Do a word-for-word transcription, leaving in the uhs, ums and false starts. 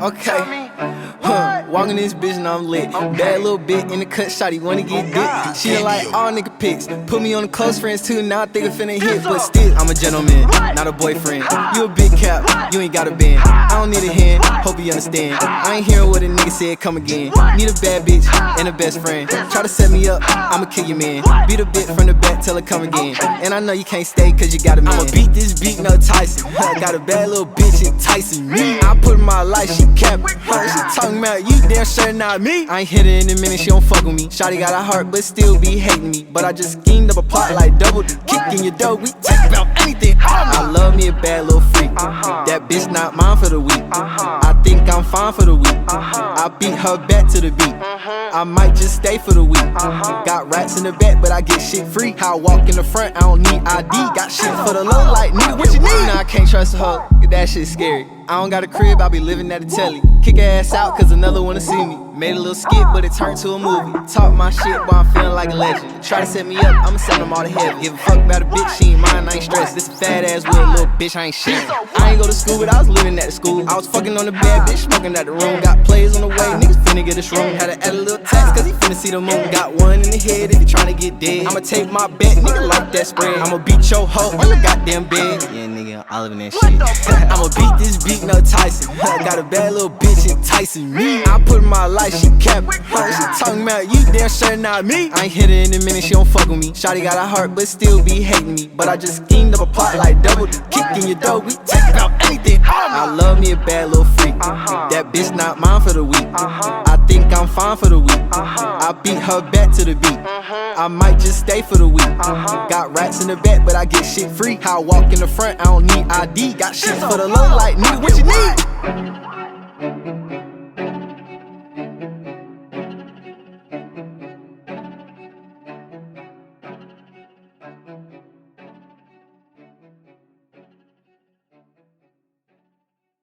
Okay. Huh, walking this bitch and I'm lit. Bad little bit in the cut, shawty wanna get dick. She like all nigga pics. Put me on the close friends too, now I think I finna hit. But still, I'm a gentleman, not a boyfriend. You a big cap, you ain't got a bend. I don't need a hand, hope you understand. I ain't hearing what a nigga said, come again. Need a bad bitch and a best friend. Try to set me up, I'ma kill your man. Beat a bit from the back, tell her come again. And I know you can't stay cause you got a man. I'ma beat this beat, no Tyson. Got a bad little bitch enticing me. I put in my life, she capping. She talking about you, damn sure not me. I ain't hit her in a minute, she don't fuck with me. Shawty got a heart, but still be hating me. But I just schemed up a plot like double the kick in your dough. We talk about anything. I love me a bad little freak. That bitch not mine for the week. I think I'm fine for the week. I beat her back to the beat. I might just stay for the week. Got rats in the back, but I get shit free. How I walk in the front, I don't need I D. Got shit for the low, like nigga, what you need? Nah, I can't trust a hoe, that shit scary. I don't got a crib, I be living at a telly. Kick her ass out, cause another wanna see me. Made a little skit, but it turned to a movie. Talk my shit while I'm feeling like a legend. Try to set me up, I'ma send them all to heaven. Give a fuck about a bitch, she ain't mine, I ain't stressed. This a fat ass with a little bitch, I ain't shit. I ain't go to school, but I was living at the school. I was fucking on the bad bitch, smoking at the room. Got plays on the way, niggas finna get a shroom. Had to add a little tax, cause he finna see the moon. Got one in the head if you tryna get dead. I'ma take my bet, nigga like that spread. I'ma beat your hoe on the goddamn bed. Yeah, nigga, I'm all in that shit. I'ma beat this beat, no Tyson. Got a bad little bitch enticing me. I put in my life, she capping. She talking about you, damn sure not me. I ain't hit her in a minute, she don't fuck with me. Shawty got a heart, but still be hating me. But I just schemed up a plot like double the kick in your dough. We talk about anything. I love me a bad little freak. That bitch not mine for the week. I think I'm fine for the week. I beat her back to the beat. I might just stay for the week. Got rats in the back, but I get shit free. How I walk in the front, I don't need I D. Got shit for the low, like nigga, what you need?